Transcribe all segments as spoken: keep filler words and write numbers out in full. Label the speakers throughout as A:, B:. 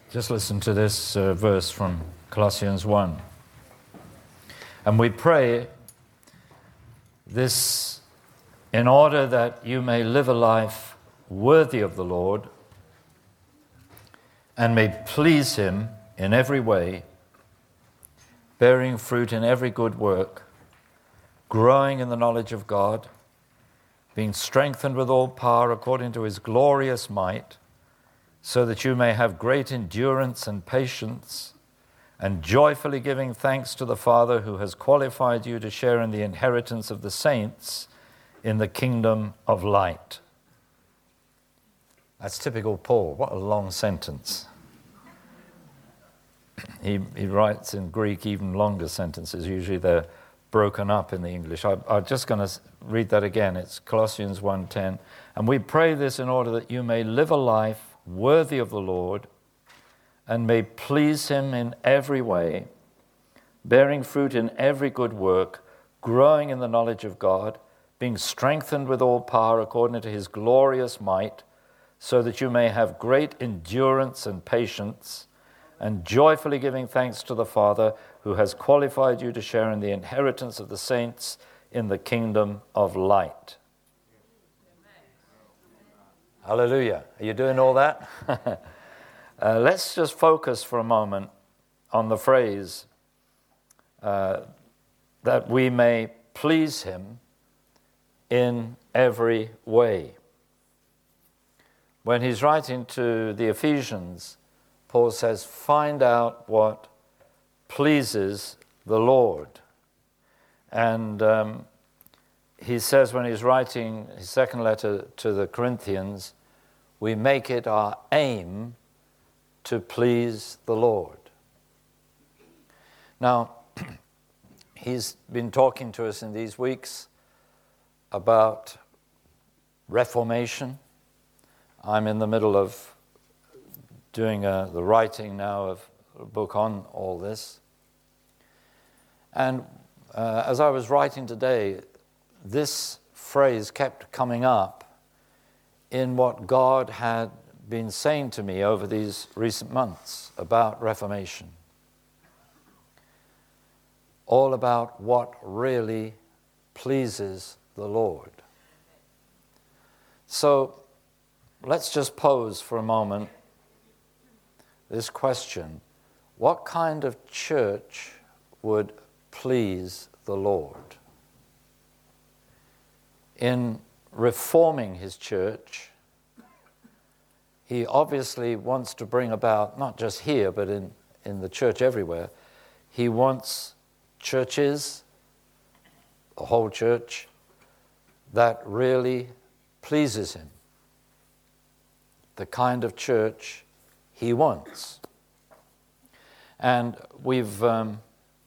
A: Just listen to this uh, verse from Colossians one. And we pray this in order that you may live a life worthy of the Lord and may please Him in every way, bearing fruit in every good work, growing in the knowledge of God, being strengthened with all power according to His glorious might, so that you may have great endurance and patience, and joyfully giving thanks to the Father who has qualified you to share in the inheritance of the saints in the kingdom of light. That's typical Paul. What a long sentence. He, he writes in Greek even longer sentences. Usually they're broken up in the English. I, I'm just going to read that again. It's Colossians one ten. And we pray this in order that you may live a life worthy of the Lord and may please Him in every way, bearing fruit in every good work, growing in the knowledge of God, being strengthened with all power according to His glorious might, so that you may have great endurance and patience, and joyfully giving thanks to the Father who has qualified you to share in the inheritance of the saints in the kingdom of light. Hallelujah. Are you doing all that? uh, let's just focus for a moment on the phrase uh, that we may please Him in every way. When he's writing to the Ephesians, Paul says, find out what pleases the Lord. And um, he says when he's writing his second letter to the Corinthians, we make it our aim to please the Lord. Now, he's been talking to us in these weeks about Reformation. I'm in the middle of doing a, the writing now of a book on all this. And uh, as I was writing today, this phrase kept coming up in what God had been saying to me over these recent months about Reformation. All about what really pleases the Lord. So let's just pose for a moment this question: what kind of church would please the Lord? In reforming His church, He obviously wants to bring about, not just here, but in, in the church everywhere, He wants churches, the whole church, that really pleases Him. The kind of church He wants. And we've um,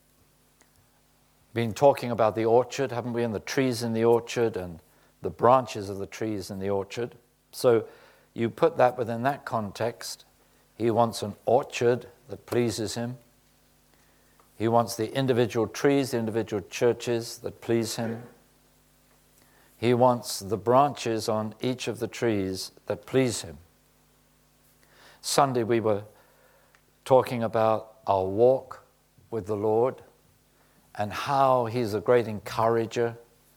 A: been talking about the orchard, haven't we, and the trees in the orchard and the branches of the trees in the orchard. So you put that within that context. He wants an orchard that pleases Him. He wants the individual trees, the individual churches that please Him. He wants the branches on each of the trees that please Him. Sunday we were talking about our walk with the Lord and how He's a great encourager.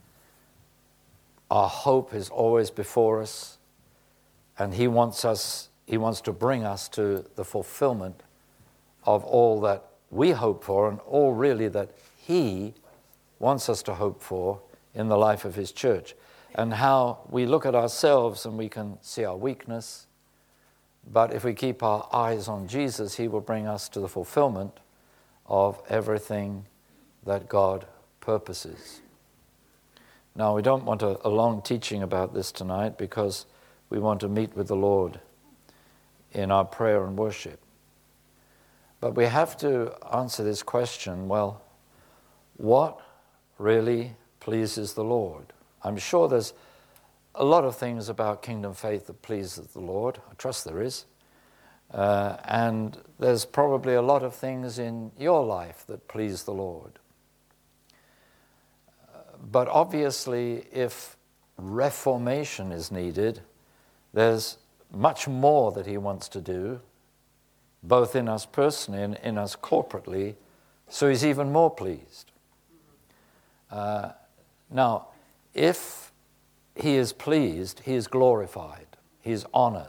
A: Our hope is always before us, and He wants us, He wants to bring us to the fulfillment of all that we hope for and all really that He wants us to hope for in the life of His church. And how we look at ourselves and we can see our weakness, but if we keep our eyes on Jesus, He will bring us to the fulfillment of everything that God purposes. Now, we don't want a, a long teaching about this tonight because we want to meet with the Lord in our prayer and worship. But we have to answer this question, well, what really pleases the Lord? I'm sure there's a lot of things about Kingdom Faith that pleases the Lord. I trust there is. Uh, and there's probably a lot of things in your life that please the Lord. Uh, but obviously, if reformation is needed, there's much more that He wants to do both in us personally and in us corporately, so he's even more pleased. Uh, now, if he is pleased, he is glorified, he is honored.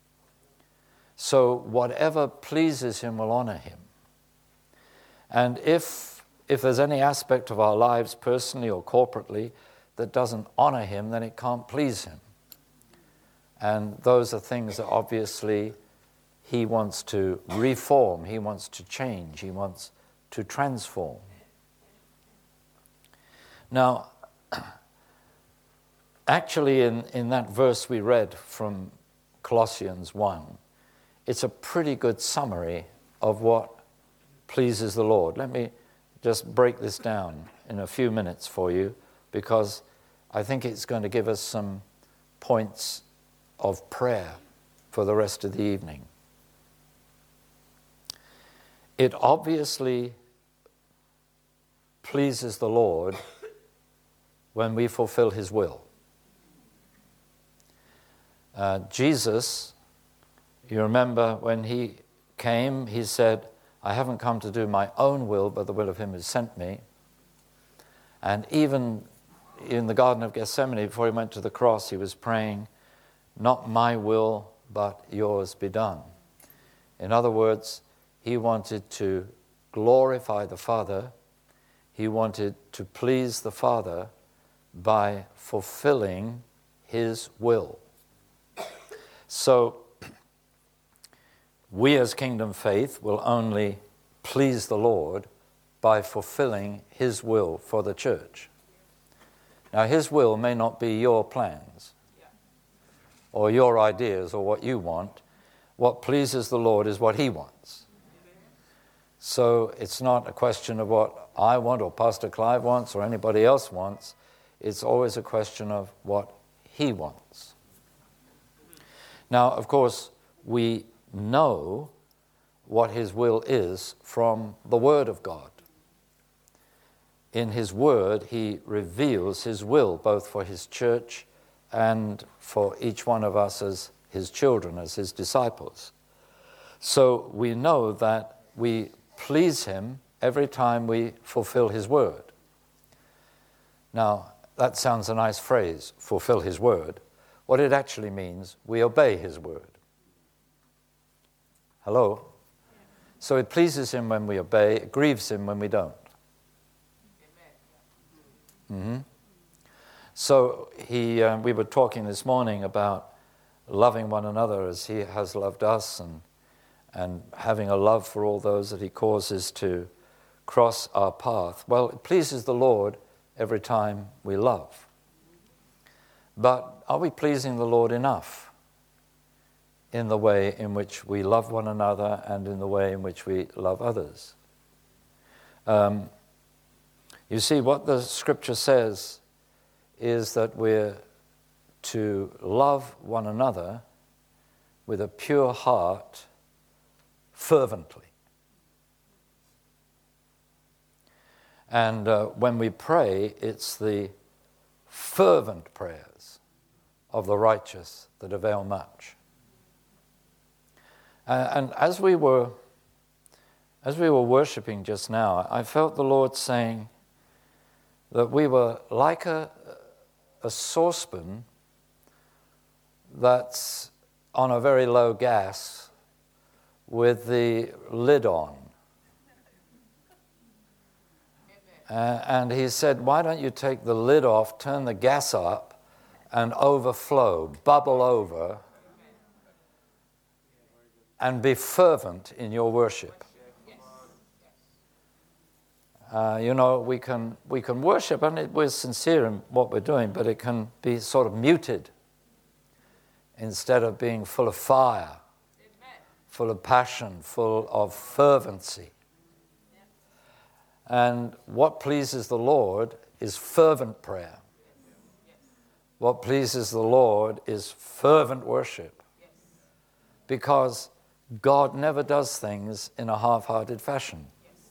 A: So whatever pleases him will honor him. And if, if there's any aspect of our lives, personally or corporately, that doesn't honor him, then it can't please him. And those are things that obviously he wants to reform, he wants to change, he wants to transform. Now, actually in, in that verse we read from Colossians one, it's a pretty good summary of what pleases the Lord. Let me just break this down in a few minutes for you, because I think it's going to give us some points of prayer for the rest of the evening. It obviously pleases the Lord when we fulfill his will. Uh, Jesus, you remember when he came, he said, I haven't come to do my own will, but the will of him who sent me. And even in the Garden of Gethsemane, before he went to the cross, he was praying, not my will, but yours be done. In other words, he wanted to glorify the Father. He wanted to please the Father by fulfilling his will. So, we as Kingdom Faith will only please the Lord by fulfilling his will for the church. Now, his will may not be your plans or your ideas or what you want. What pleases the Lord is what he wants. So it's not a question of what I want or Pastor Clive wants or anybody else wants. It's always a question of what he wants. Now, of course, we know what his will is from the Word of God. In his Word, he reveals his will both for his church and for each one of us as his children, as his disciples. So we know that we please him every time we fulfill his Word. Now, that sounds a nice phrase, fulfill his Word. What it actually means, we obey his Word. Hello? So it pleases him when we obey, it grieves him when we don't. Mm-hmm. So he, uh, we were talking this morning about loving one another as he has loved us, and and having a love for all those that he causes to cross our path. Well, it pleases the Lord every time we love. But are we pleasing the Lord enough in the way in which we love one another and in the way in which we love others? Um, you see, what the scripture says is that we're to love one another with a pure heart fervently. And uh, when we pray, it's the fervent prayers of the righteous that avail much. Uh, and as we were, as we were worshiping just now, I felt the Lord saying that we were like a, a saucepan that's on a very low gas with the lid on. Uh, and he said, why don't you take the lid off, turn the gas up, and overflow, bubble over, and be fervent in your worship. Uh, you know, we can we can worship, and it, we're sincere in what we're doing, but it can be sort of muted instead of being full of fire, full of passion, full of fervency. And what pleases the Lord is fervent prayer. What pleases the Lord is fervent worship. Because God never does things in a half-hearted fashion.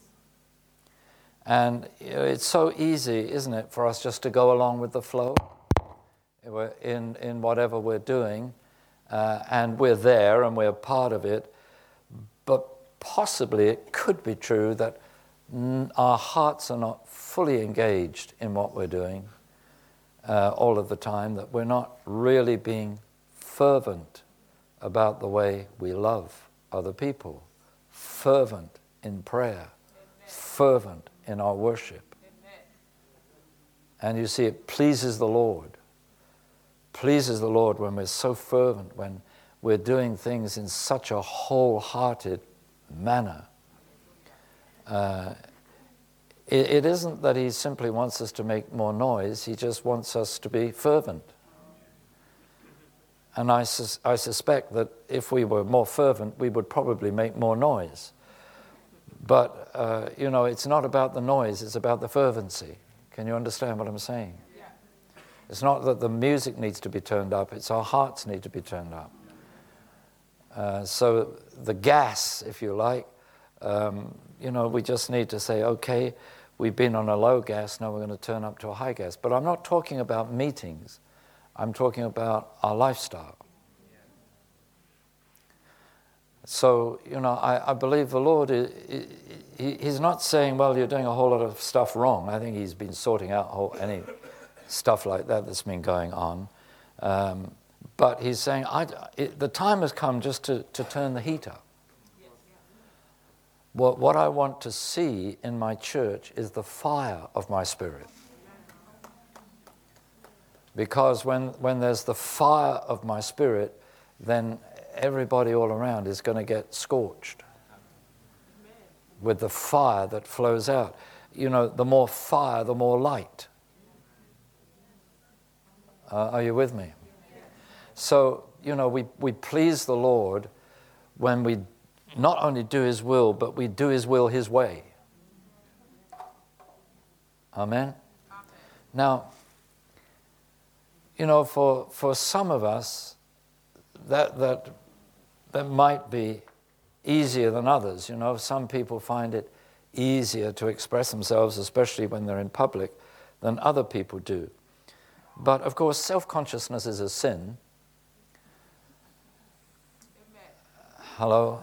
A: And you know, it's so easy, isn't it, for us just to go along with the flow in, in whatever we're doing. Uh, and we're there and we're part of it. but possibly it could be true that n- our hearts are not fully engaged in what we're doing uh, all of the time, that we're not really being fervent about the way we love other people, fervent in prayer, Amen. Fervent in our worship. Amen. And you see, it pleases the Lord. Pleases the Lord when we're so fervent, when we're doing things in such a wholehearted manner. Uh, it, it isn't that he simply wants us to make more noise, he just wants us to be fervent. And I, sus- I suspect that if we were more fervent, we would probably make more noise. But, uh, you know, it's not about the noise, it's about the fervency. Can you understand what I'm saying? Yeah. It's not that the music needs to be turned up, it's our hearts need to be turned up. Uh, so the gas, if you like, um, you know, we just need to say, okay, we've been on a low gas, now we're going to turn up to a high gas. But I'm not talking about meetings. I'm talking about our lifestyle. So, you know, I, I believe the Lord, is, he, he's not saying, well, you're doing a whole lot of stuff wrong. I think he's been sorting out whole, any stuff like that that's been going on. Um, but he's saying, I, it, the time has come just to, to turn the heat up. What, what I want to see in my church is the fire of my spirit. Because when, when there's the fire of my spirit, then everybody all around is going to get scorched with the fire that flows out. You know, the more fire, the more light. Uh, are you with me? So, you know, we, we please the Lord when we not only do His will, but we do His will His way. Amen? Now, you know, for, for some of us, that, that, that might be easier than others. You know, some people find it easier to express themselves, especially when they're in public, than other people do. But, of course, self-consciousness is a sin. Hello?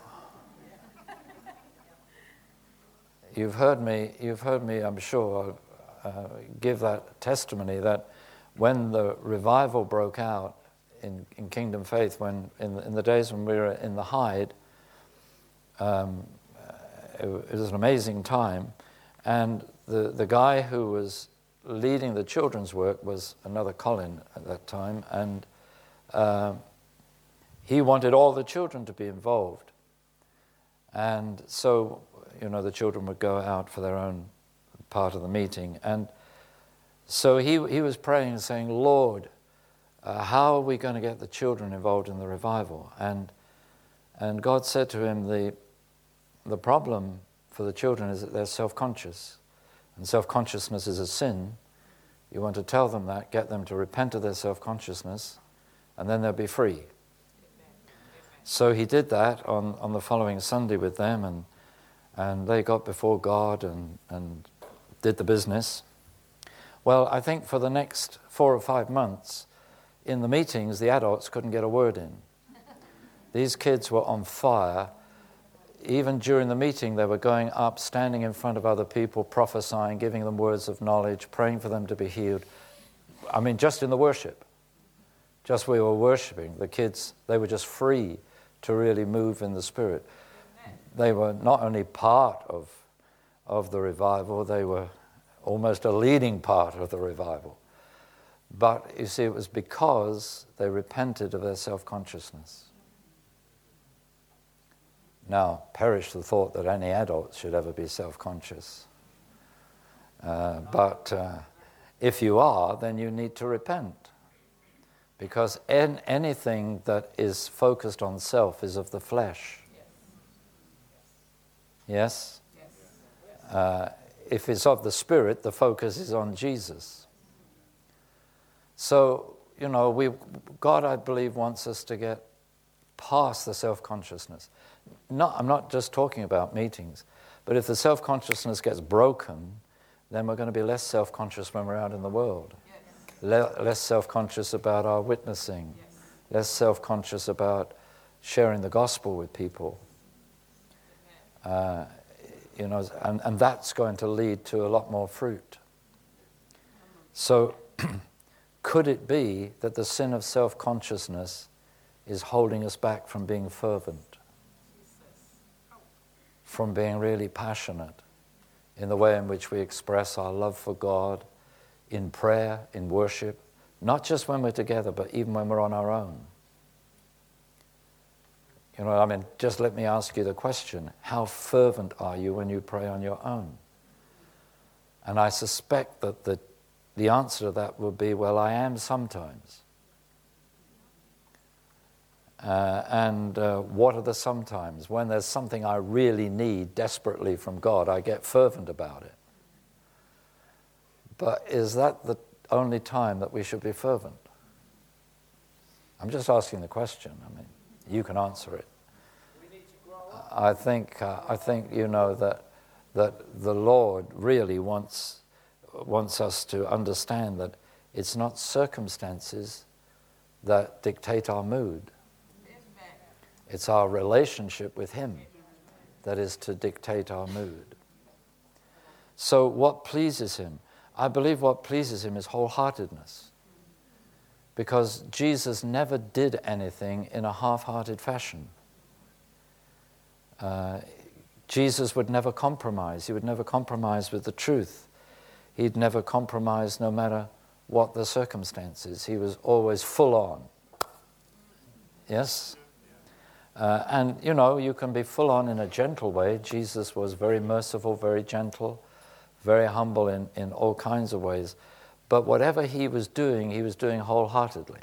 A: You've heard me, you've heard me, I'm sure, uh, give that testimony that when the revival broke out in, in Kingdom Faith, when in, in the days when we were in the Hyde, um, it, it was an amazing time, and the, the guy who was leading the children's work was another Colin at that time, and uh, he wanted all the children to be involved. And so, you know, the children would go out for their own part of the meeting, and so he he was praying and saying, Lord, uh, how are we going to get the children involved in the revival? And and God said to him, the the problem for the children is that they're self-conscious, and self-consciousness is a sin. You want to tell them that, get them to repent of their self-consciousness, and then they'll be free. So he did that on, on the following Sunday with them, and and they got before God and, and did the business. Well, I think for the next four or five months, in the meetings, the adults couldn't get a word in. These kids were on fire. Even during the meeting, they were going up, standing in front of other people, prophesying, giving them words of knowledge, praying for them to be healed. I mean, just in the worship. Just we were worshiping. The kids, they were just free to really move in the Spirit. They were not only part of, of the revival, they were almost a leading part of the revival. But you see, it was because they repented of their self-consciousness. Now, perish the thought that any adult should ever be self-conscious. Uh, but uh, if you are, then you need to repent. Because en- anything that is focused on self is of the flesh. Yes? Uh, if it's of the Spirit, the focus is on Jesus. So, you know, we God, I believe, wants us to get past the self-consciousness. Not, I'm not just talking about meetings, but if the self-consciousness gets broken, then we're going to be less self-conscious when we're out in the world. Yes. Le- less self-conscious about our witnessing. Yes. Less self-conscious about sharing the gospel with people. Uh, you know, and, and that's going to lead to a lot more fruit. So could it be that the sin of self-consciousness is holding us back from being fervent, from being really passionate in the way in which we express our love for God in prayer, in worship, not just when we're together, but even when we're on our own? You know, I mean, just let me ask you the question, how fervent are you when you pray on your own? And I suspect that the, the answer to that will be, well, I am sometimes. Uh, and uh, what are the sometimes? When there's something I really need desperately from God, I get fervent about it. But is that the only time that we should be fervent? I'm just asking the question. I mean, you can answer it. I think uh, I think you know that that the Lord really wants wants us to understand that it's not circumstances that dictate our mood. It's our relationship with Him that is to dictate our mood. So what pleases Him? I believe what pleases Him is wholeheartedness. Because Jesus never did anything in a half-hearted fashion. Uh, Jesus would never compromise. He would never compromise with the truth. He'd never compromise no matter what the circumstances. He was always full on. Yes? Uh, and, you know, you can be full on in a gentle way. Jesus was very merciful, very gentle, very humble in, in all kinds of ways. But whatever he was doing, he was doing wholeheartedly.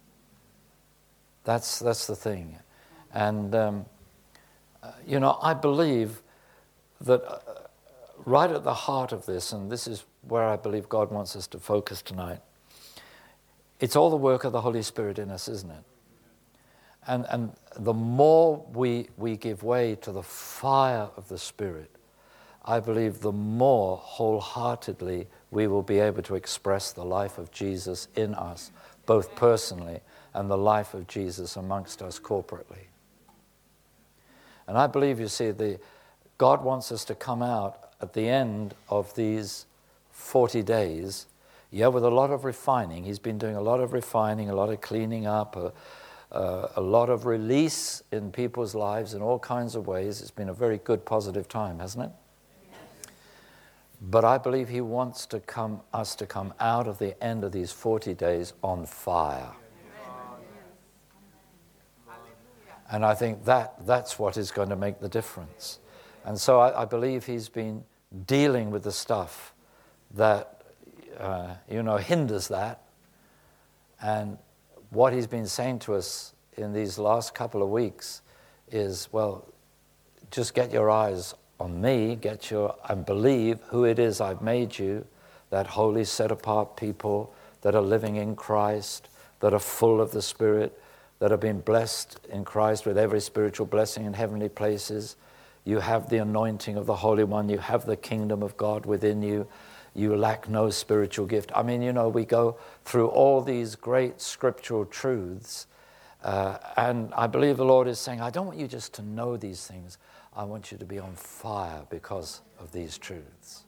A: That's that's the thing. And, um, uh, you know, I believe that uh, right at the heart of this, and this is where I believe God wants us to focus tonight, it's all the work of the Holy Spirit in us, isn't it? And and the more we we give way to the fire of the Spirit, I believe the more wholeheartedly we will be able to express the life of Jesus in us, both personally and the life of Jesus amongst us corporately. And I believe, you see, the God wants us to come out at the end of these forty days, yeah, with a lot of refining. He's been doing a lot of refining, a lot of cleaning up, a, uh, a lot of release in people's lives in all kinds of ways. It's been a very good, positive time, hasn't it? But I believe he wants to come, us to come out of the end of these forty days on fire. And I think that that's what is going to make the difference. And so I, I believe he's been dealing with the stuff that, uh, you know, hinders that. And what he's been saying to us in these last couple of weeks is, well, just get your eyes on me, get your, and believe who it is I've made you, that holy, set-apart people that are living in Christ, that are full of the Spirit, that have been blessed in Christ with every spiritual blessing in heavenly places. You have the anointing of the Holy One. You have the kingdom of God within you. You lack no spiritual gift. I mean, you know, we go through all these great scriptural truths, uh, and I believe the Lord is saying, I don't want you just to know these things. I want you to be on fire because of these truths.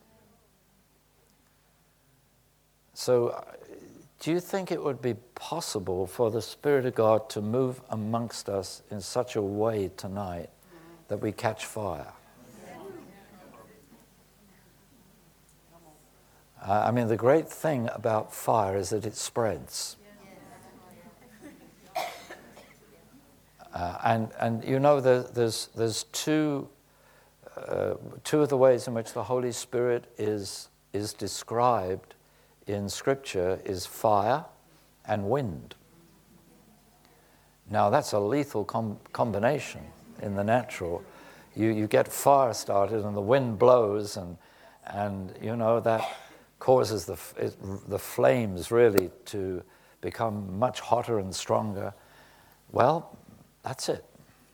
A: So, uh, do you think it would be possible for the Spirit of God to move amongst us in such a way tonight that we catch fire? Uh, I mean, the great thing about fire is that it spreads. Uh, and, and you know, there, there's, there's two, uh, two of the ways in which the Holy Spirit is, is described in Scripture is fire and wind. Now, that's a lethal com- combination in the natural. You, you get fire started and the wind blows, and, and you know, that causes the, it, the flames really to become much hotter and stronger. Well, that's it.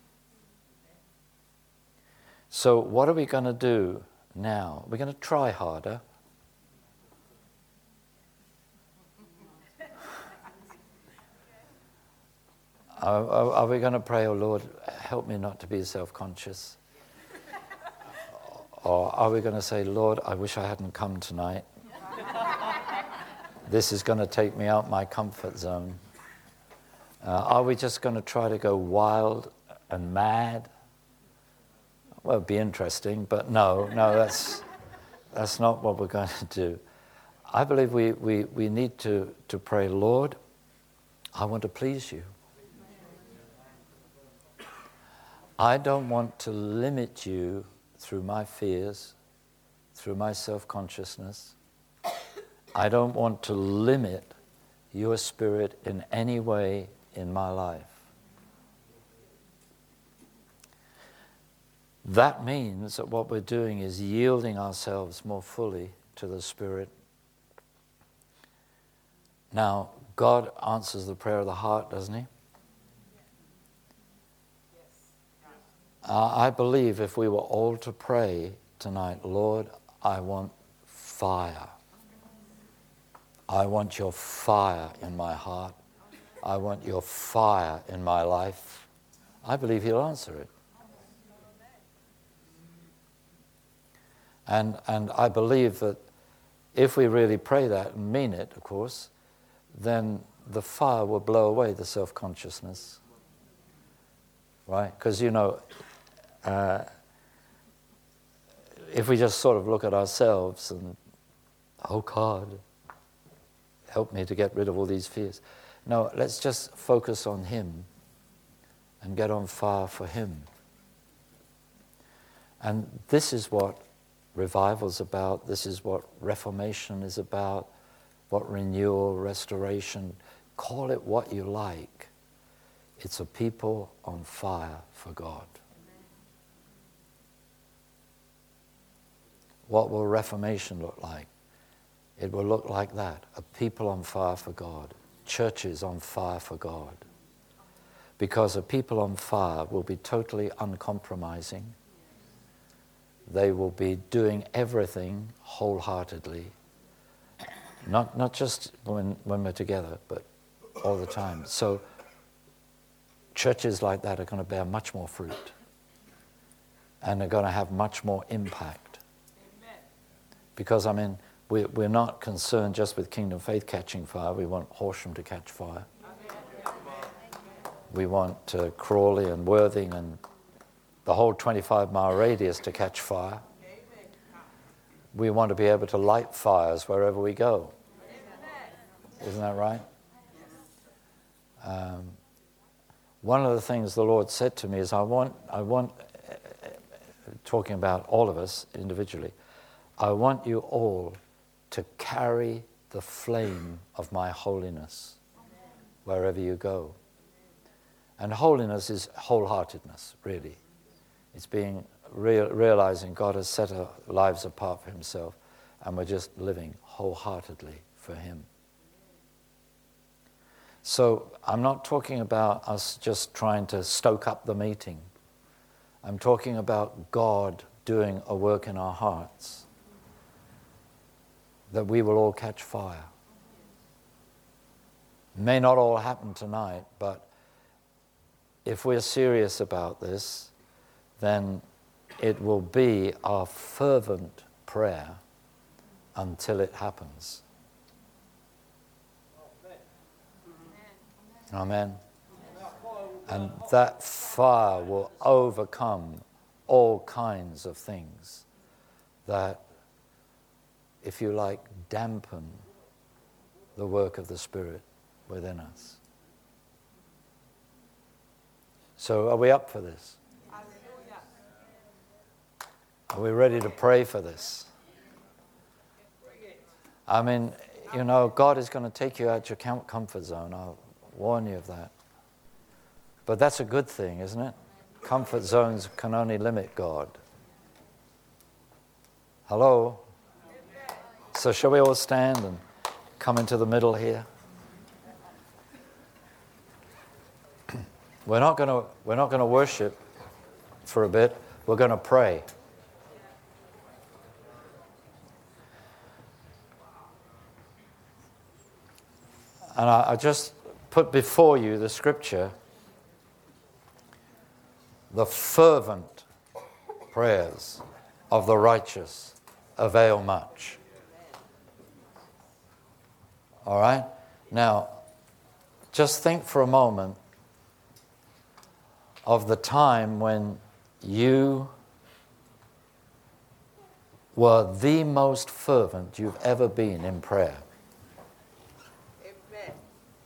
A: So what are we going to do now? We're going to try harder. Are, are, are we going to pray, oh Lord, help me not to be self-conscious? Or are we going to say, Lord, I wish I hadn't come tonight. This is going to take me out my comfort zone. Uh, are we just going to try to go wild and mad? Well, it'd be interesting, but no, no, that's that's not what we're going to do. I believe we, we, we need to, to pray, Lord, I want to please you. I don't want to limit you through my fears, through my self-consciousness. I don't want to limit your Spirit in any way in my life. That means that what we're doing is yielding ourselves more fully to the Spirit. Now, God answers the prayer of the heart, doesn't he? Uh, I believe if we were all to pray tonight, Lord, I want fire. I want your fire in my heart. I want your fire in my life. I believe he'll answer it. And, and I believe that if we really pray that and mean it, of course, then the fire will blow away the self-consciousness. Right? Because, you know, uh, if we just sort of look at ourselves and, oh God, help me to get rid of all these fears. No, let's just focus on him and get on fire for him. And this is what revival's about. This is what reformation is about, what renewal, restoration, call it what you like. It's a people on fire for God. What will reformation look like? It will look like that, a people on fire for God, churches on fire for God. Because a people on fire will be totally uncompromising. They will be doing everything wholeheartedly. Not not just when, when we're together, but all the time. So churches like that are going to bear much more fruit. And they're going to have much more impact. Amen. Because, I mean, we, we're not concerned just with Kingdom Faith catching fire. We want Horsham to catch fire. Amen. We want uh, Crawley and Worthing and the whole twenty-five mile radius to catch fire. We want to be able to light fires wherever we go. Isn't that right? Um, one of the things the Lord said to me is, I want, I want, uh, talking about all of us individually, I want you all to carry the flame of my holiness wherever you go. And holiness is wholeheartedness, really. It's being real, realizing God has set our lives apart for himself, and we're just living wholeheartedly for him. So I'm not talking about us just trying to stoke up the meeting. I'm talking about God doing a work in our hearts, that we will all catch fire. It may not all happen tonight, but if we're serious about this, then it will be our fervent prayer until it happens. Amen. And that fire will overcome all kinds of things that, if you like, dampen the work of the Spirit within us. So are we up for this? Are we ready to pray for this? I mean, you know, God is going to take you out your comfort zone. I'll warn you of that. But that's a good thing, isn't it? Comfort zones can only limit God. Hello? So shall we all stand and come into the middle here? We're not going to we're not going to worship for a bit. We're going to pray. And I, I just put before you the scripture, the fervent prayers of the righteous avail much. All right? Now, just think for a moment of the time when you were the most fervent you've ever been in prayer.
B: Amen.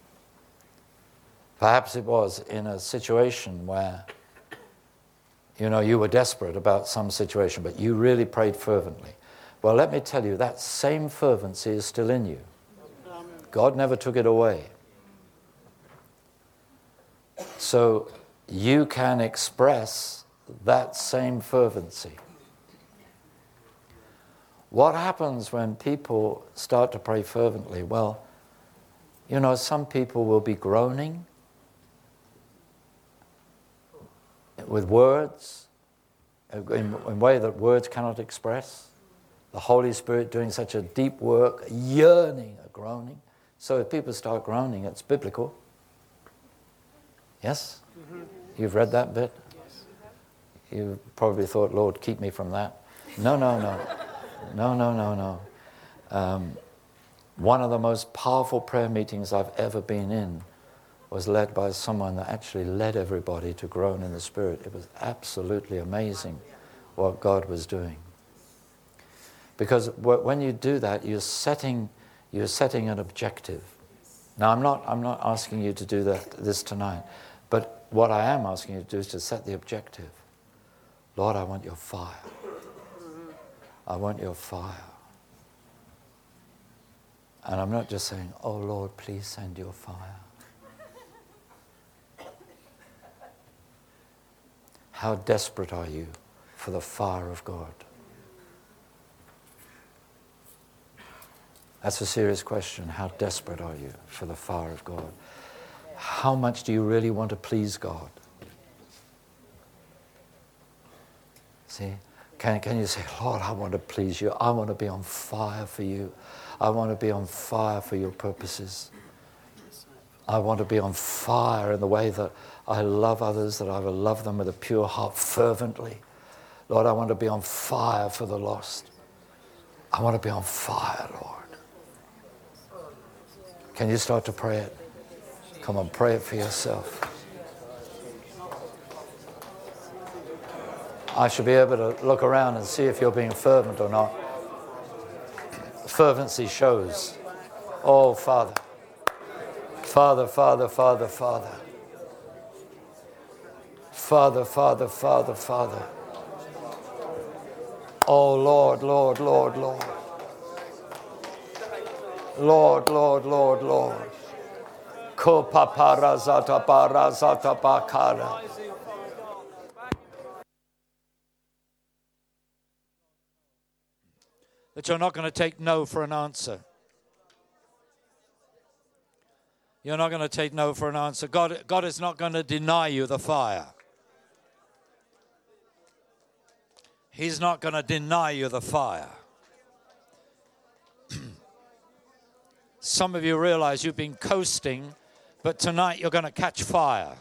A: Perhaps it was in a situation where, you know, you were desperate about some situation, but you really prayed fervently. Well, let me tell you, that same fervency is still in you. God never took it away. So you can express that same fervency. What happens when people start to pray fervently? Well, you know, some people will be groaning with words, in a way that words cannot express. The Holy Spirit doing such a deep work, a yearning, a groaning. So if people start groaning, it's biblical. Yes? Mm-hmm. You've read that bit? Yes. You probably thought, Lord, keep me from that. No, no, no. No, no, no, no. Um, one of the most powerful prayer meetings I've ever been in was led by someone that actually led everybody to groan in the Spirit. It was absolutely amazing what God was doing. Because when you do that, you're setting, you're setting an objective. Now, I'm not, I'm not asking you to do that this tonight, but what I am asking you to do is to set the objective. Lord, I want your fire. I want your fire. And I'm not just saying, oh Lord, please send your fire. How desperate are you for the fire of God? That's a serious question. How desperate are you for the fire of God? How much do you really want to please God? See? Can, can you say, Lord, I want to please you. I want to be on fire for you. I want to be on fire for your purposes. I want to be on fire in the way that I love others, that I will love them with a pure heart fervently. Lord, I want to be on fire for the lost. I want to be on fire, Lord. Can you start to pray it? Come on, pray it for yourself. I should be able to look around and see if you're being fervent or not. Fervency shows. Oh, Father. Father, Father, Father, Father. Father, Father, Father, Father. Oh, Lord, Lord, Lord, Lord. Lord, Lord, Lord, Lord. Ko papara zata para zata bakara. That you're not going to take no for an answer. You're not going to take no for an answer. God, God is not going to deny you the fire. He's not going to deny you the fire. Some of you realize you've been coasting, but tonight you're going to catch fire.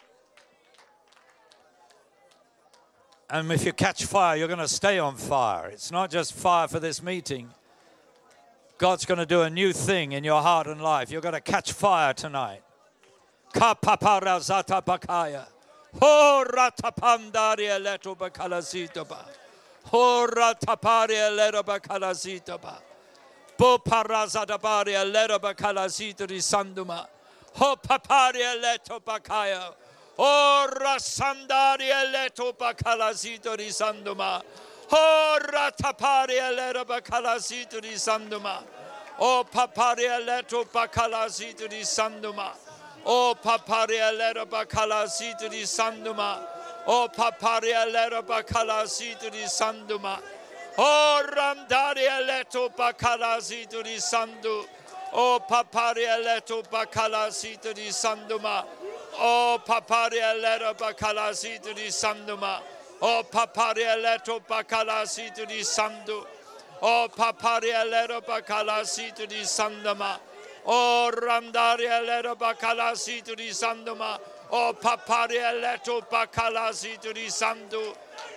A: And if you catch fire, you're going to stay on fire. It's not just fire for this meeting. God's going to do a new thing in your heart and life. You're going to catch fire tonight. Ka papara zata bakaya. Ho ratapandaria leto bakalazitaba. Ho rataparia leto bakalazitaba. Bo parazadabaria leto bakalazito di sanduma. Ho paparia leto bakaya. Oh, rasandaria leto bakalazito di sanduma. Oh, rataparia leto bakalazito di sanduma. Oh, paparia leto bakalazito di sanduma. Oh, paparia leto bakalazito di sanduma. Oh, paparia leto bakalazito di sanduma. Oh, randaria leto bakalazito di sandu. Oh, paparia leto bakalazito di sanduma. Oh, paparia leto bakalazito di sanduma. Oh, paparia leto bakalazito di sandu. Oh, paparia leto bakalazito di sanduma. Oh, randaria leto bakalazito di sanduma. Oh, paparia leto bakalazito di sandu.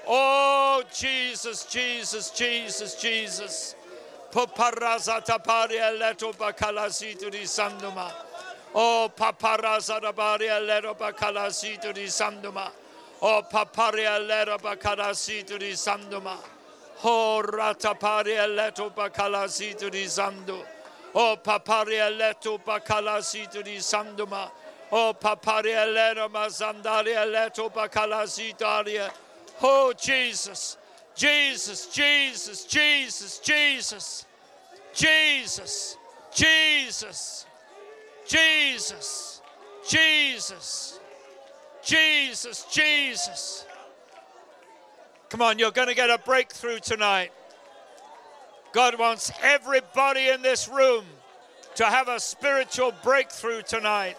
A: Oh, Jesus, Jesus, Jesus, Jesus. Paparazataparia leto bakalasitu di sanduma. Oh, paparazataparia leto bakalasitu di sanduma. Oh, paparia leto bakalasitu di sanduma. Oh, rataparia leto bakalasitu di sandu. Oh, paparia leto bakalasitu di sanduma. Oh, paparia leto mazandaria leto bakalasitaria. Oh, Jesus, Jesus, Jesus, Jesus, Jesus, Jesus, Jesus, Jesus, Jesus, Jesus, Jesus. Come on, you're going to get a breakthrough tonight. God wants everybody in this room to have a spiritual breakthrough tonight.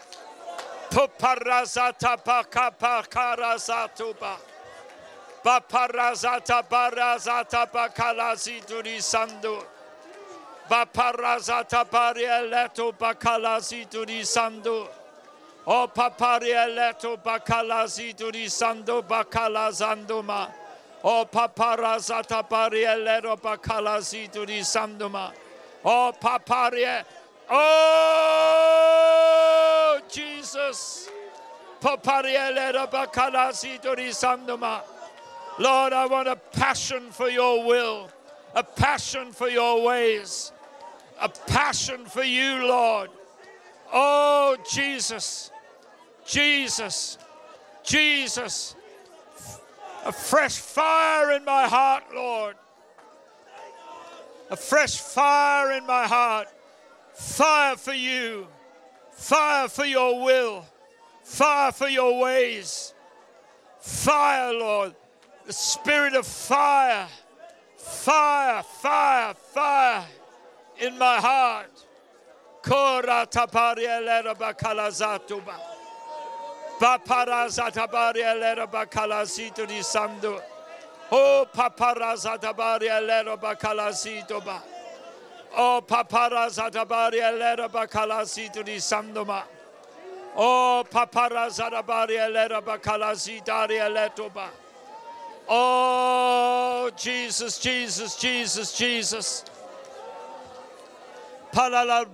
A: Puparazata pakapakarasatuba. Baparazata barazata bakalasi turi sandu. Baparazata barieleto bakalasi turi sandu. O paparieleto bakalasi turi sandu bakalazanduma. O paparazata barieleto bakalasi turi sanduma. O paparie. Oh, Jesus. Paparieleto bakalasi turi sanduma. Lord, I want a passion for your will, a passion for your ways, a passion for you, Lord. Oh, Jesus, Jesus, Jesus, a fresh fire in my heart, Lord. A fresh fire in my heart. Fire for you, fire for your will, fire for your ways. Fire, Lord. The spirit of fire, fire, fire, fire in my heart. Kora taparia lera bakalazatuba. Paparaza tabaria lera bakalazito di sandu. Oh, paparaza tabaria lera bakalazitoba. Oh, paparaza tabaria lera bakalazito di sanduma. Oh, paparaza tabaria lera bakalazitaria letoba. Oh, Jesus, Jesus, Jesus, Jesus. Come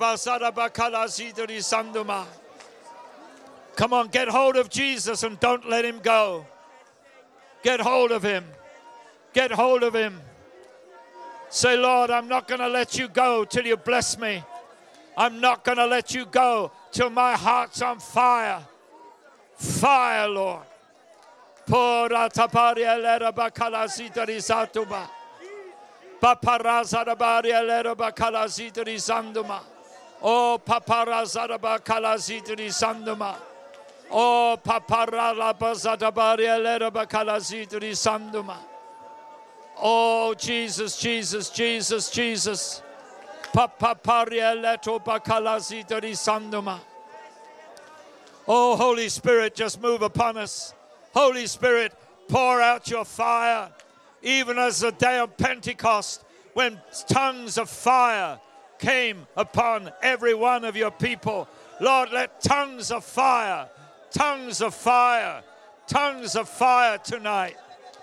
A: on, get hold of Jesus and don't let him go. Get hold of him. Get hold of him. Say, Lord, I'm not going to let you go till you bless me. I'm not going to let you go till my heart's on fire. Fire, Lord. Pora taparia lera bakalazita risatuba. Paparaza baria lera bakalazita risanduma. Oh, paparaza bakalazita risanduma. Oh, paparala bazata baria lera bakalazita risanduma. Oh, Jesus, Jesus, Jesus, Jesus. Papaparia leto bakalazita risanduma. Oh, Holy Spirit, just move upon us. Holy Spirit, pour out your fire, even as the day of Pentecost, when tongues of fire came upon every one of your people. Lord, let tongues of fire, tongues of fire, tongues of fire tonight.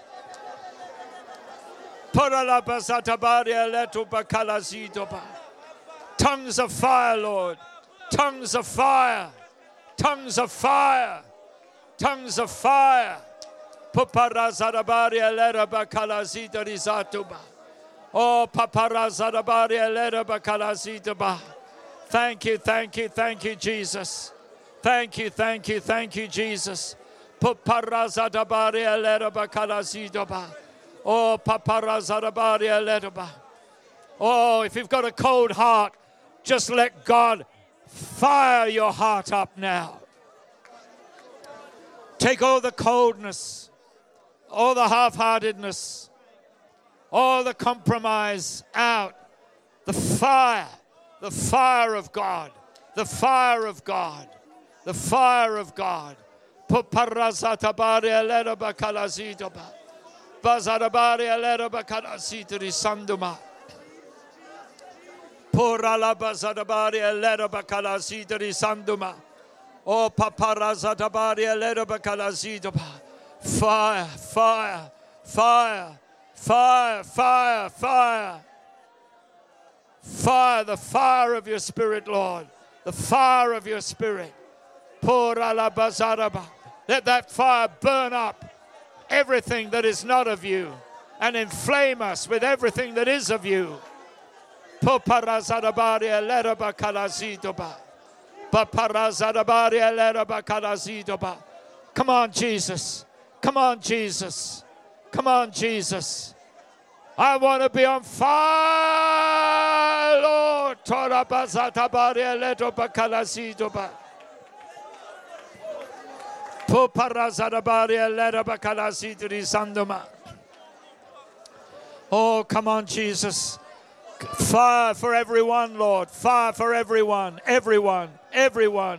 A: Tongues of fire, Lord. Tongues of fire. Tongues of fire. Tongues of fire. Paparazadabaria lera bakalazita risatuba. Oh, paparazadabaria lera bakalazita ba. Thank you, thank you, thank you, Jesus. Thank you, thank you, thank you, Jesus. Paparazadabaria lera bakalazita ba. Oh, paparazadabaria lera ba. Oh, if you've got a cold heart, just let God fire your heart up now. Take all the coldness, all the half-heartedness, all the compromise out. The fire, the fire of God, the fire of God, the fire of God. Puparazatabaria lera bakalazitoba. Bazarabaria lera bakalazito risanduma. Purala bazarabaria lera bakalazito risanduma. Oh, paparazatabaria lera bakalazitoba. Fire, fire,
B: Fire, fire, fire, fire. Fire, the fire of your Spirit, Lord. The fire of your Spirit. Let that fire burn up everything that is not of you and inflame us with everything that is of you. Come on, Jesus. Come on, Jesus. Come on, Jesus. I want to be on fire, Lord. Oh, come on, Jesus. Fire for everyone, Lord. Fire for everyone. Everyone. Everyone.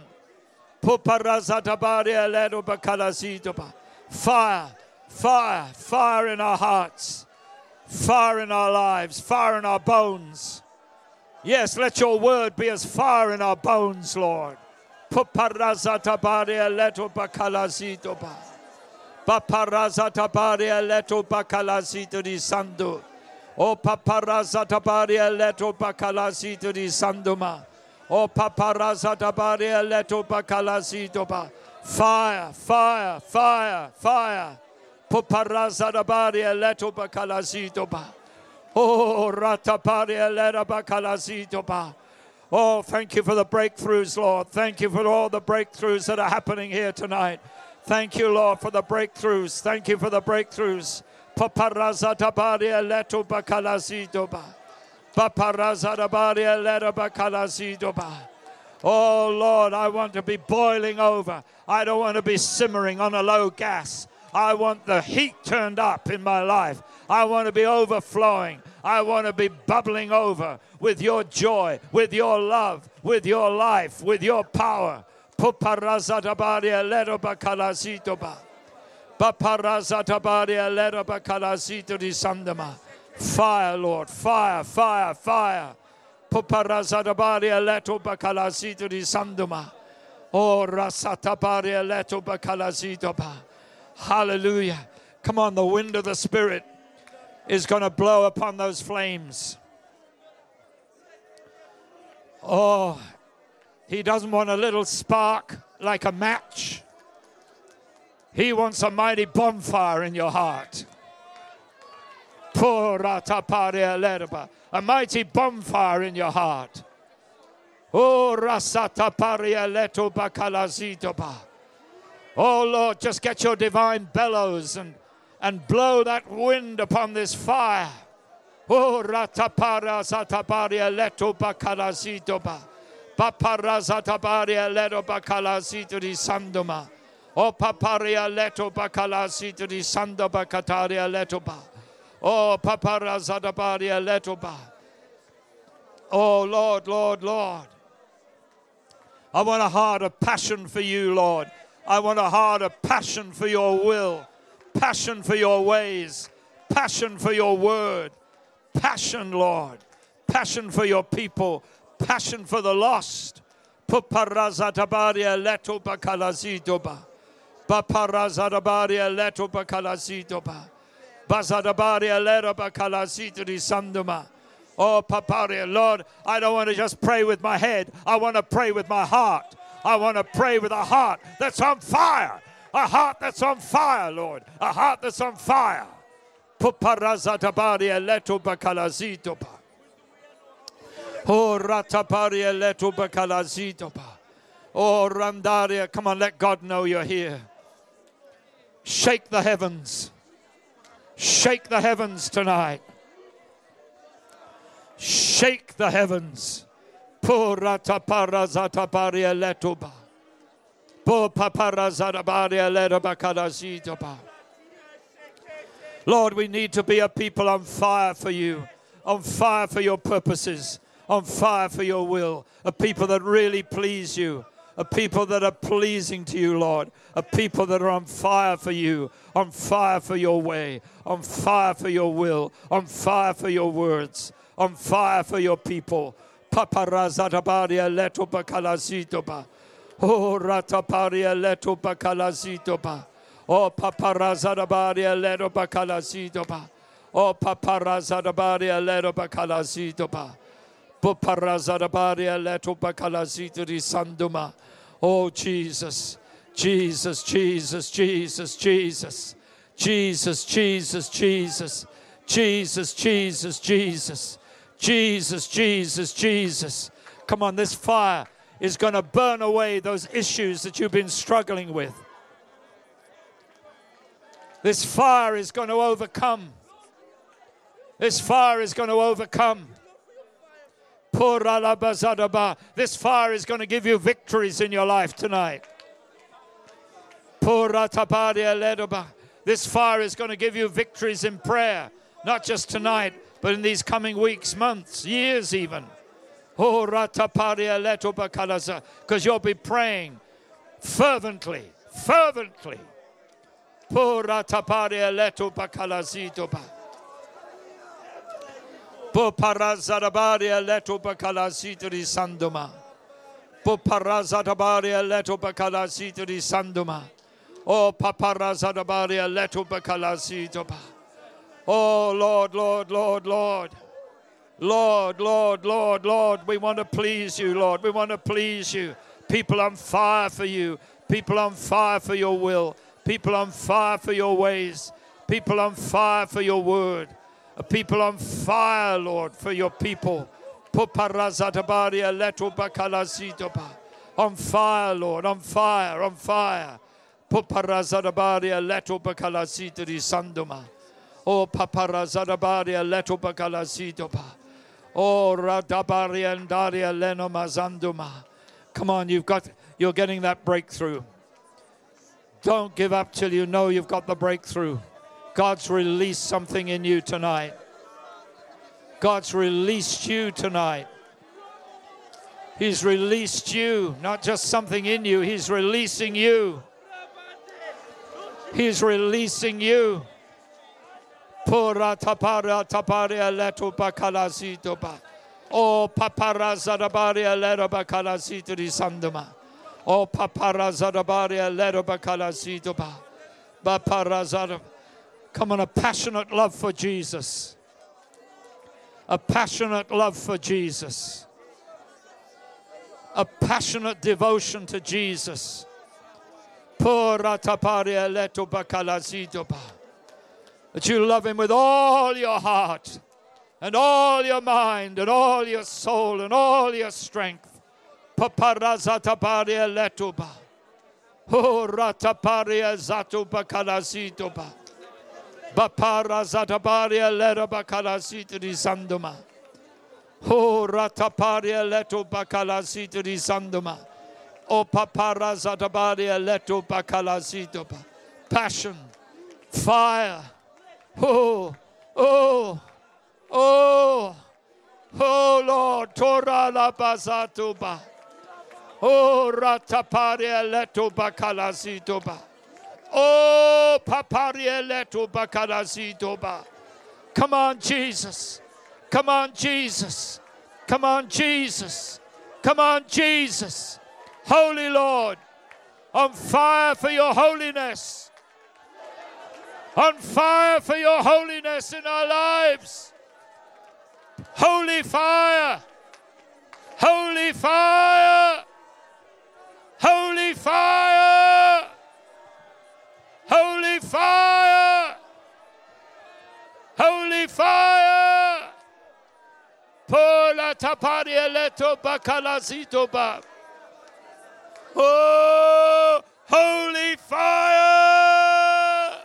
B: Fire. Fire. Fire in our hearts. Fire in our lives. Fire in our bones. Yes, let your word be as fire in our bones, Lord. Paparazatabaria leto bakalazito ba. Paparazatabaria leto bakalazito di sando. O paparazatabaria leto bakalazito di sandoma. O paparazatabaria leto bakalazito ba. Fire, fire, fire, fire. Paparazatabaria leto bakalazito ba. Oh, ratabaria leto bakalazito ba. Oh, thank you for the breakthroughs, Lord. Thank you for all the breakthroughs that are happening here tonight. Thank you, Lord, for the breakthroughs. Thank you for the breakthroughs. Paparazatabaria leto bakalazito ba. Paparazatabaria leto bakalazito ba. Oh, Lord, I want to be boiling over. I don't want to be simmering on a low gas. I want the heat turned up in my life. I want to be overflowing. I want to be bubbling over with your joy, with your love, with your life, with your power. Paparazatabaria leto bakalazito ba. Paparazatabaria leto bakalazito di sandama. Fire, Lord, fire, fire, fire. Paparazatabaria leto bakalazito di sandama. Oh, rasatabaria leto bakalazito ba. Hallelujah. Come on, the wind of the Spirit is going to blow upon those flames. Oh, he doesn't want a little spark like a match. He wants a mighty bonfire in your heart. A mighty bonfire in your heart. Oh, rasataparia leto bakalazito ba. Oh, Lord, just get your divine bellows and, and blow that wind upon this fire. Oh, ratapara zatabaria leto bakalazito ba. Papara zatabaria leto bakalazito di sandoma. Oh, paparia leto bakalazito di sando bakataria leto ba. Oh, papara zatabaria leto ba. Oh, Lord, Lord, Lord. I want a heart of passion for you, Lord. I want a heart of passion for your will, passion for your ways, passion for your word, passion, Lord, passion for your people, passion for the lost. Paparazatabaria leto bakalazito ba. Paparazatabaria leto bakalazito ba. Bazadabaria leto bakalazito di sanduma. Oh, paparia, Lord, I don't want to just pray with my head. I want to pray with my heart. I want to pray with a heart that's on fire. A heart that's on fire, Lord. A heart that's on fire. Puparazatabaria leto bakalazito ba. Oh, ratabaria leto bakalazito ba. Oh, randaria. Come on, let God know you're here. Shake the heavens. Shake the heavens tonight. Shake the heavens. Purata parazatabaria letuba. Pupaparazatabaria letubakadazitoba. Lord, we need to be a people on fire for you, on fire for your purposes, on fire for your will, a people that really please you, a people that are pleasing to you, Lord, a people that are on fire for you, on fire for your way, on fire for your will, on fire for your words, on fire for your people. Paparazatabaria letubakadazitoba. Oh, rataparia letubakadazitoba. Oh, paparazadabaria ledo bacalazitoba. Oh, paparazadabaria ledo bacalazitoba. Paparazadabaria ledo bacalazito di sanduma. Oh, Jesus, Jesus, Jesus, Jesus, Jesus, Jesus, Jesus, Jesus, Jesus, Jesus, Jesus, Jesus, Jesus, Jesus. Come on, this fire is going to burn away those issues that you've been struggling with. This fire is going to overcome. This fire is going to overcome. This fire is going to give you victories in your life tonight. This fire is going to give you victories in prayer, not just tonight, but in these coming weeks, months, years even. Because you'll be praying fervently, fervently. Poparazadabaria leto bacalazito di sanduma. Poparazadabaria leto bacalazito di sanduma. Oh, paparazadabaria leto bacalazito ba. Oh, Lord, Lord, Lord, Lord. Lord, Lord, Lord, Lord, we want to please you, Lord. We want to please you. People on fire for you. People on fire for your will. People on fire for your ways. People on fire for your word. People on fire, Lord, for your people. On fire, Lord, on fire, on fire. Oh, paparazadabaria leto bacalazito ba. Oh, radabaria and daria leno mazanduma. Come on, you've got, you're getting that breakthrough. Don't give up till you know you've got the breakthrough. God's released something in you tonight. God's released you tonight. He's released you, not just something in you. He's releasing you. He's releasing you. Pura tapara taparia leto bacalazito ba. Oh, paparazadabaria leto bacalazito di sanduma. Oh, paparazadabaria leto bacalazito ba. Baparazada. Come on, a passionate love for Jesus. A passionate love for Jesus. A passionate devotion to Jesus. Pura taparia leto bacalazito ba. That you love him with all your heart and all your mind and all your soul and all your strength. Paparazataparia letuba. Oh, rataparia zatuba kalazituba. Baparazataparia letuba kalazito di sanduma. Oh, rataparia letuba kalazito di sanduma. Oh, paparazataparia letuba kalazituba. Passion, fire. Oh, oh, oh, oh, Lord, Torah la bazatuba. Oh, rataparia letuba kalazituba. Oh, paparia letuba kalazituba. Come on, Jesus. Come on, Jesus. Come on, Jesus. Come on, Jesus. Holy Lord, on fire for your holiness. On fire for your holiness in our lives. Holy fire. Holy fire. Holy fire. Holy fire. Holy fire. Pola taparia leto bacalazito ba. Oh, holy fire.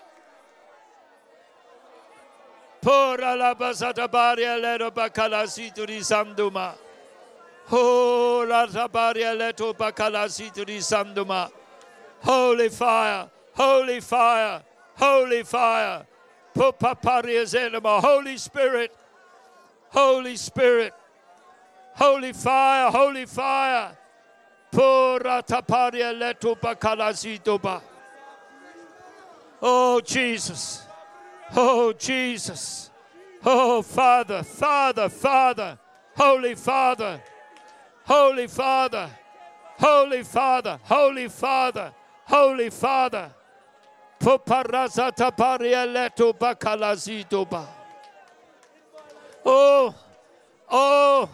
B: Pora la basata baria leto bacalazito di sanduma. Oh, la tabaria leto bacalazito di sanduma. Holy fire, holy fire, holy fire. Popaparia zenema. Holy Spirit, Holy Spirit, holy fire, holy fire. Pora taparia leto bacalazito ba. Oh, Jesus. Oh, Jesus. Oh, Father, Father, Father, Holy Father, Holy Father, Holy Father, Holy Father, Holy Father. Poparazata paria leto bakalazito ba. Oh, oh,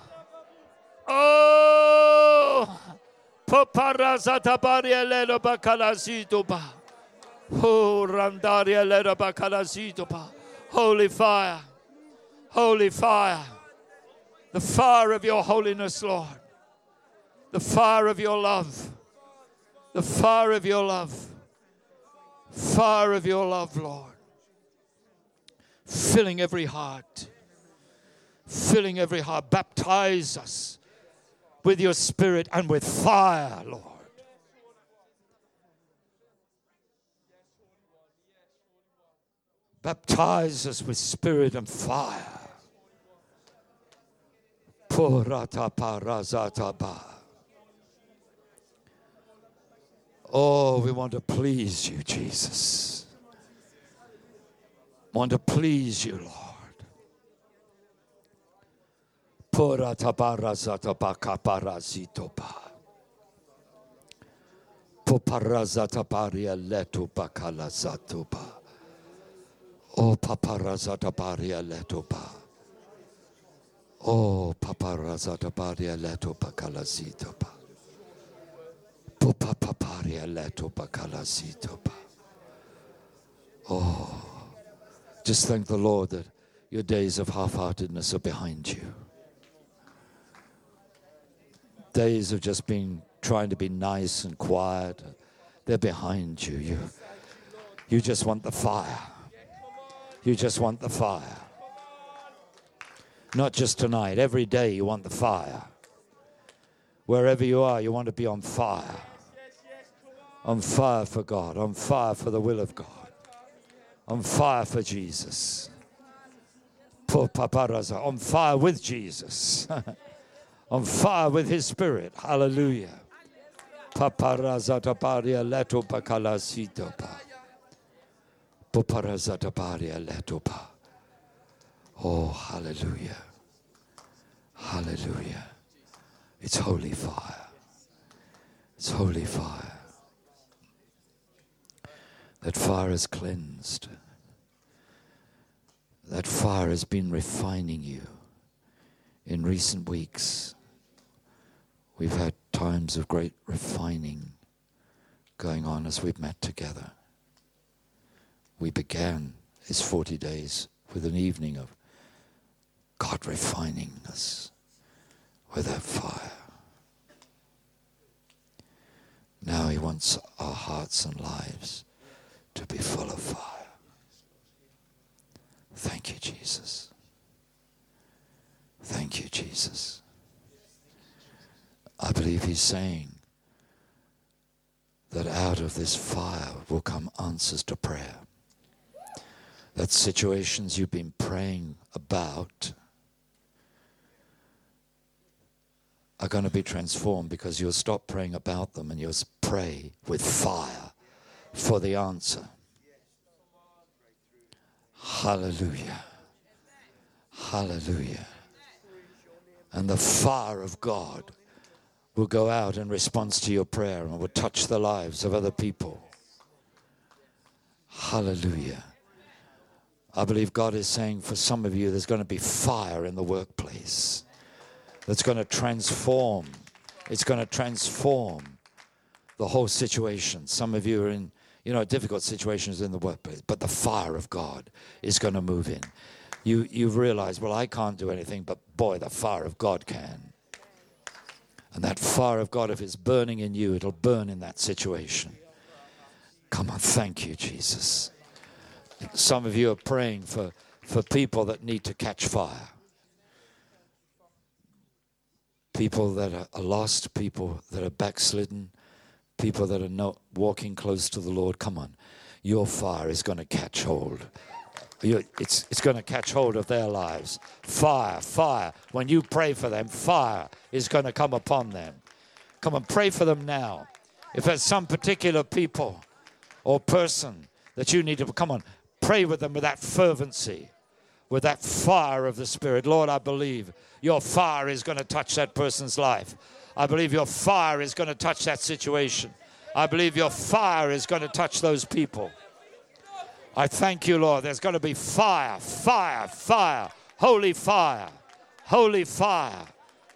B: oh. Poparazata paria leto bakalazito ba. Oh, randaria leto bakalazito ba. Holy fire, holy fire. The fire of your holiness, Lord. The fire of your love. The fire of your love. Fire of your love, Lord. Filling every heart. Filling every heart. Baptize us with your spirit and with fire, Lord. Baptize us with spirit and fire. Porata parazata ba. Oh, we want to please you, Jesus. Want to please you, Lord. Porata parazata ba kaparazito ba. Poparazata paria leto bakalazato ba. Oh, paparazata paria leto ba. Oh, paparazata paria leto bakalazito ba. Pupapaparia leto bakalazito ba. Oh, just thank the Lord that your days of half-heartedness are behind you. Days of just being, trying to be nice and quiet, they're behind you. You, you just want the fire. You just want the fire. Not just tonight. Every day you want the fire. Wherever you are, you want to be on fire. On fire for God. On fire for the will of God. On fire for Jesus. On fire with Jesus. On fire with His Spirit. Hallelujah. Paparazataparia leto bakalasito pa. Paparazataparia leto pa. Oh, hallelujah. Hallelujah. It's holy fire. It's holy fire. That fire is cleansed. That fire has been refining you. In recent weeks, we've had times of great refining going on as we've met together. We began these forty days with an evening of God refining us with that fire. Now He wants our hearts and lives to be full of fire. Thank you, Jesus. Thank you, Jesus. I believe He's saying that out of this fire will come answers to prayer. That situations you've been praying about are going to be transformed because you'll stop praying about them and you'll pray with fire for the answer. Hallelujah. Hallelujah. And the fire of God will go out in response to your prayer and will touch the lives of other people. Hallelujah. I believe God is saying for some of you there's going to be fire in the workplace that's going to transform. It's going to transform the whole situation. Some of you are in, you know, difficult situations in the workplace, but the fire of God is going to move in. You, you've realized, well, I can't do anything, but boy, the fire of God can. And that fire of God, if it's burning in you, it'll burn in that situation. Come on, thank you, Jesus. Some of you are praying for, for people that need to catch fire. People that are lost, people that are backslidden, people that are not walking close to the Lord. Come on, your fire is going to catch hold. You're, it's, it's going to catch hold of their lives. Fire, fire. When you pray for them, fire is going to come upon them. Come on, pray for them now. If there's some particular people or person that you need to, come on, pray with them with that fervency, with that fire of the Spirit. Lord, I believe your fire is going to touch that person's life. I believe your fire is going to touch that situation. I believe your fire is going to touch those people. I thank you, Lord. There's going to be fire, fire, fire, holy fire, holy fire.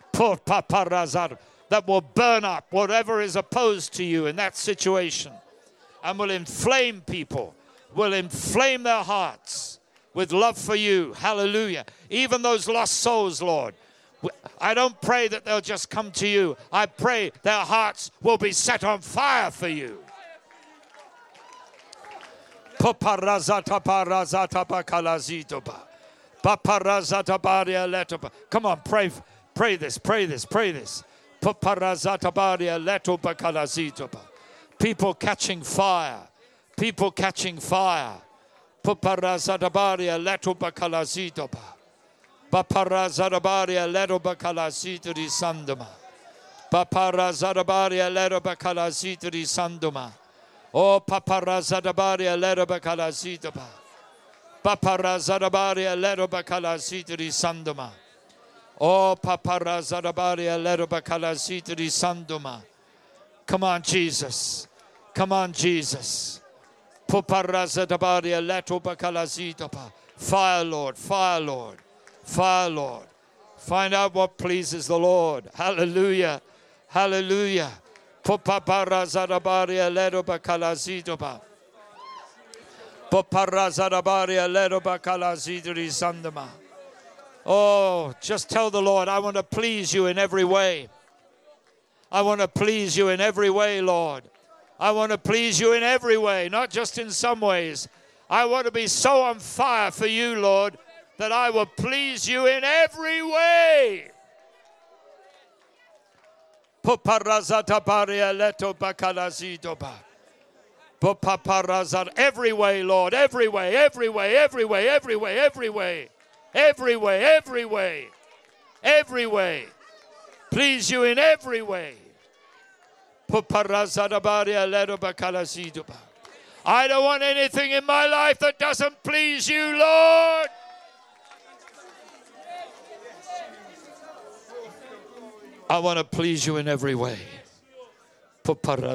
B: That will burn up whatever is opposed to you in that situation and will inflame people, will inflame their hearts with love for you. Hallelujah. Even those lost souls, Lord. I don't pray that they'll just come to you. I pray their hearts will be set on fire for you. Come on, pray, pray this, pray this, pray this. People catching fire, people catching fire. Paparazadabaria leto bakalazitoba. Paparazadabaria leto bakalazito di sandoma. Paparazadabaria leto bakalazito di sandoma. Oh, paparazadabaria leto bakalazitoba. Paparazadabaria leto bakalazito di sandoma. Oh, paparazadabaria leto bakalazito di sandoma. Come on, Jesus. Come on, Jesus. Fire, Lord, fire, Lord, fire, Lord. Find out what pleases the Lord. Hallelujah, hallelujah. Oh, just tell the Lord, I want to please you in every way. I want to please you in every way, Lord. I want to please you in every way, not just in some ways. I want to be so on fire for you, Lord, that I will please you in every way. Every way, Lord, every way, every way, every way, every way, every way, every way, every way, every way. Please you in every way. I don't want anything in my life that doesn't please you, Lord. I want to please you in every way. Oh,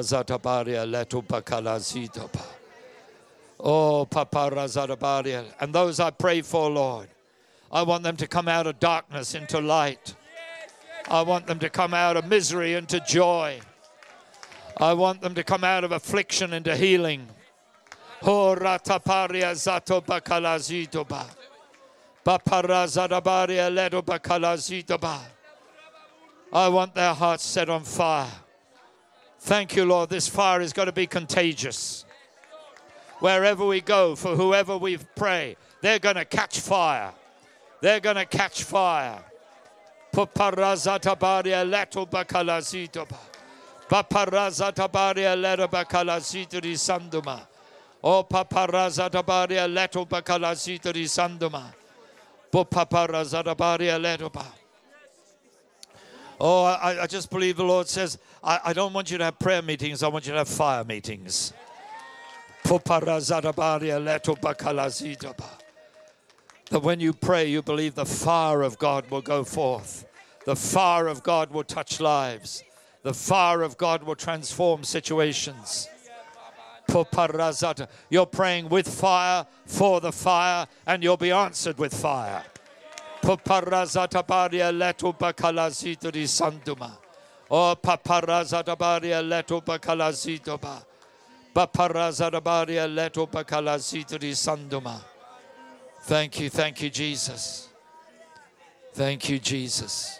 B: paparazadabaria. And those I pray for, Lord, I want them to come out of darkness into light. I want them to come out of misery into joy. I want them to come out of affliction into healing. Oh, rataparia zato bakalazito ba. Paparazadabaria ledo bakalazito ba. I want their hearts set on fire. Thank you, Lord. This fire is going to be contagious. Wherever we go, for whoever we pray, they're going to catch fire. They're going to catch fire. Paparazadabaria ledo bakalazito ba. Paparazadabaria leto bakalazito di sanduma. Oh, paparazadabaria leto bakalazito di sanduma. Bo paparazadabaria leto ba. Oh, I, I just believe the Lord says, I, I don't want you to have prayer meetings, I want you to have fire meetings. Paparazadabaria leto bakalazito ba. That when you pray, you believe the fire of God will go forth. The fire of God will touch lives. The fire of God will transform situations. You're praying with fire, for the fire, and you'll be answered with fire. Oh, paparazadabaria leto bakalazito di sanduma. Oh, paparazadabaria leto bakalazito ba. Paparazadabaria leto bakalazito di sanduma. Thank you, thank you, Jesus. Thank you, Jesus.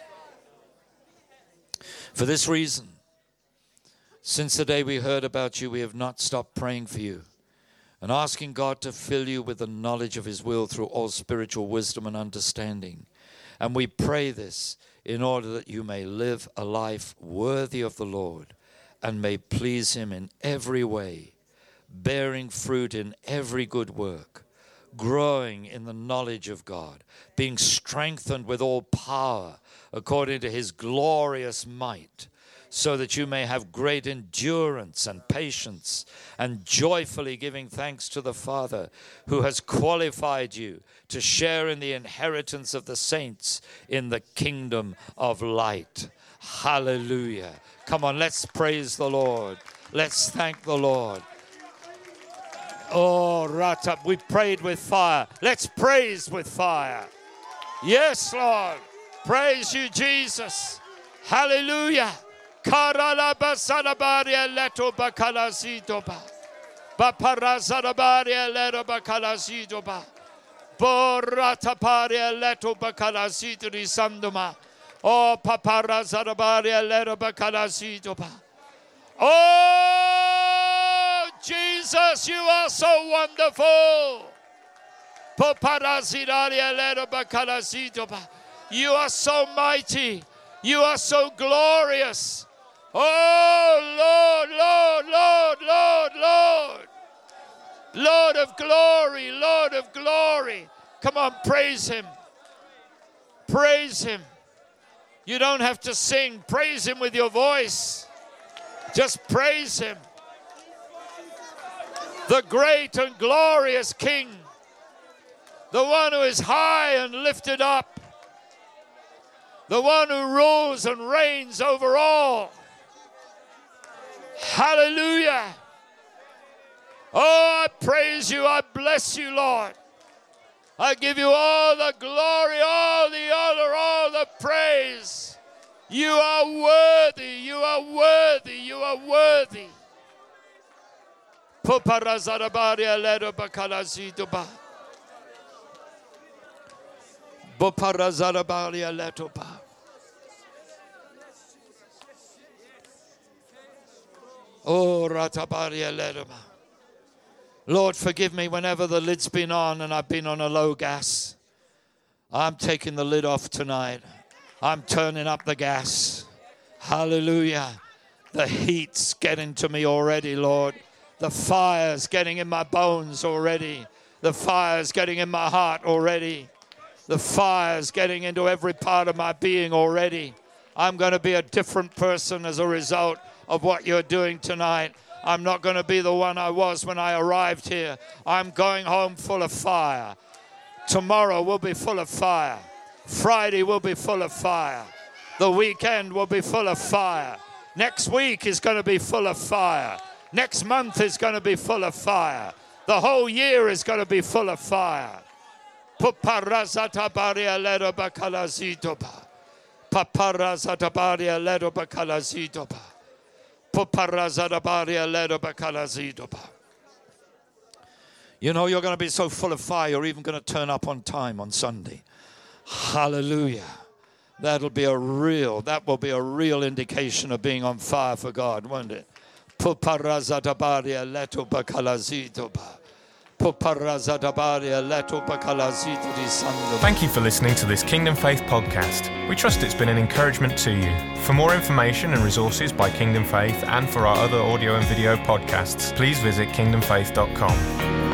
B: For this reason, since the day we heard about you, we have not stopped praying for you and asking God to fill you with the knowledge of his will through all spiritual wisdom and understanding. And we pray this in order that you may live a life worthy of the Lord and may please him in every way, bearing fruit in every good work, growing in the knowledge of God, being strengthened with all power according to his glorious might, so that you may have great endurance and patience, and joyfully giving thanks to the Father who has qualified you to share in the inheritance of the saints in the kingdom of light. Hallelujah. Come on, let's praise the Lord. Let's thank the Lord. Oh, Rata, we prayed with fire. Let's praise with fire. Yes, Lord. Praise you, Jesus. Hallelujah. Karalabasarabaria leto bakalazitoba. Baparazarabaria leto bakalazitoba. Borataparia leto bakalazitri sandoma. Oh, paparazarabaria leto bakalazitoba. Oh, Jesus, you are so wonderful. You are so mighty. You are so glorious. Oh, Lord, Lord, Lord, Lord, Lord. Lord of glory, Lord of glory. Come on, praise him. Praise him. You don't have to sing. Praise him with your voice. Just praise him. The great and glorious King. The one who is high and lifted up. The one who rules and reigns over all. Hallelujah. Oh, I praise you. I bless you, Lord. I give you all the glory, all the honor, all the praise. You are worthy. You are worthy. You are worthy. Poparazarabaria ledo bakalazitoba. Boparazarabaria letoba. Oh, ratabaria ledoba. Lord, forgive me whenever the lid's been on and I've been on a low gas. I'm taking the lid off tonight. I'm turning up the gas. Hallelujah. The heat's getting to me already, Lord. The fire's getting in my bones already. The fire's getting in my heart already. The fire's getting into every part of my being already. I'm going to be a different person as a result of what you're doing tonight. I'm not going to be the one I was when I arrived here. I'm going home full of fire. Tomorrow will be full of fire. Friday will be full of fire. The weekend will be full of fire. Next week is going to be full of fire. Next month is going to be full of fire. The whole year is going to be full of fire. Paparazatabaria ledo bakalazitoba. Paparazatabaria ledo bakalazitoba. Paparazatabaria ledo bakalazitoba. You know, you're going to be so full of fire, you're even going to turn up on time on Sunday. Hallelujah. That'll be a real, that will be a real indication of being on fire for God, won't it? Paparazatabaria ledo bakalazitoba.
C: Thank you for listening to this Kingdom Faith podcast. We trust it's been an encouragement to you. For more information and resources by Kingdom Faith and for our other audio and video podcasts, please visit kingdom faith dot com.